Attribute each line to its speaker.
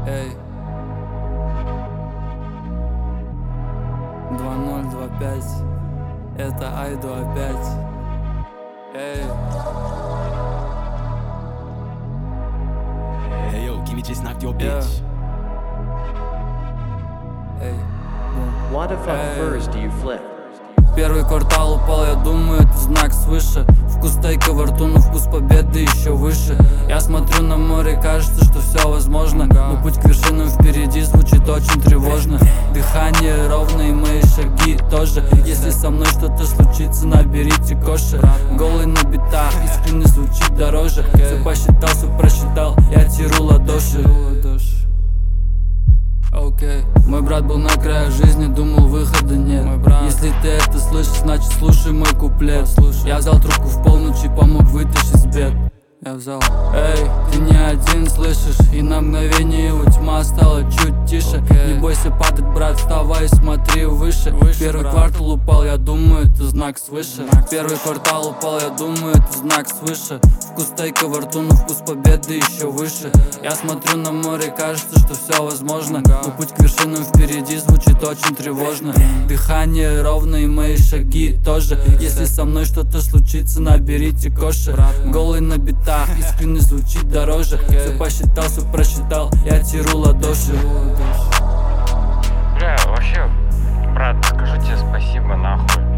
Speaker 1: Эй, 2025, это Айду опять. Эй.
Speaker 2: Hey yo, give me just knocked your bitch.
Speaker 1: Эй.
Speaker 3: What the fuck first do you flip?
Speaker 1: Первый квартал упал, я думаю, это знак свыше. Вкус стейка во рту, но вкус победы еще выше. Я смотрю на море, кажется, что все возможно, но путь к вершинам впереди звучит очень тревожно. Дыхание ровно и мои шаги тоже. Если со мной что-то случится, наберите коши. Голый на битах, искренне звучит дороже. Все посчитал, все просчитал, я теру ладоши. Окей. Мой брат был на краю жизни, думал выхода нет. Если ты это слышишь, значит слушай мой куплет. Я взял трубку в полночь и помог вытащить с бед. Я взял. Эй, ты не один, слышишь? И на мгновение его тьма стала чуть тише. Не бойся падать, брат, вставай и смотри выше. Первый квартал упал, я думаю, это знак свыше. Первый квартал упал, я думаю, это знак свыше. Вкус стейка во рту, но вкус победы еще выше. Я смотрю на море, кажется, что все возможно, но путь к вершинам впереди звучит очень тревожно. Дыхание ровно и мои шаги тоже. Если со мной что-то случится, наберите коши. Голый на битах, искренне звучит дороже. Все посчитал, все просчитал, я теру ладоши.
Speaker 4: Бля, вообще, брат, скажу тебе спасибо нахуй.